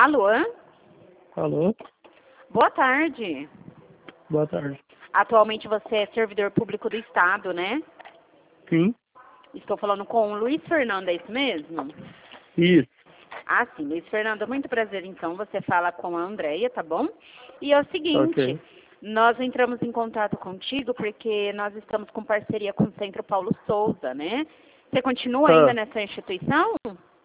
Alô? Alô? Boa tarde. Boa tarde. Atualmente você é servidor público do Estado, né? Sim? Estou falando com o Luiz Fernando, é isso mesmo? Isso. Ah, sim, Luiz Fernando, muito prazer. Então, você fala com a Andréia, tá bom? E é o seguinte, Ok. nós entramos em contato contigo porque nós estamos com parceria com o Centro Paulo Souza, né? Você continua ainda Ah, nessa instituição?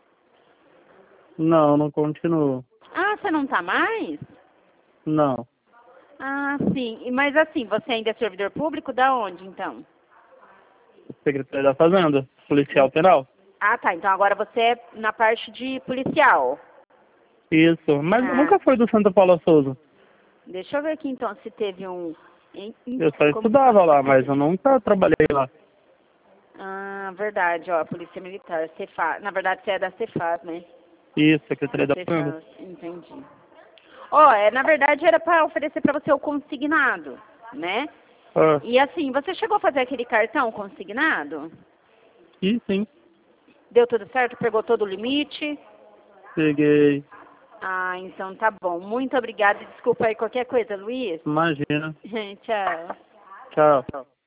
não continuo. Ah, você não tá mais? Não. Ah, sim. Mas assim, você ainda é servidor público? Da onde, então? Secretário da Fazenda. Policial Penal. Ah, tá. Então agora você é na parte de policial. Isso. Mas Ah, nunca foi do Santa Paula Souza. deixa eu ver aqui então se teve um... Eu só como... estudava lá, mas eu nunca trabalhei lá. Ah, verdade, ó, Polícia Militar, Cefaz. Na verdade, você é da Cefaz, né? Isso, Secretaria da Fazenda. Cefaz, entendi. Ó, na verdade era para oferecer para você o consignado, né? Ah, E assim, você chegou a fazer aquele cartão consignado? e sim. Deu tudo certo? Pegou todo o limite? Peguei. Ah, então tá bom. Muito obrigada e desculpa aí qualquer coisa, Luiz. Imagina. Tchau. Tchau.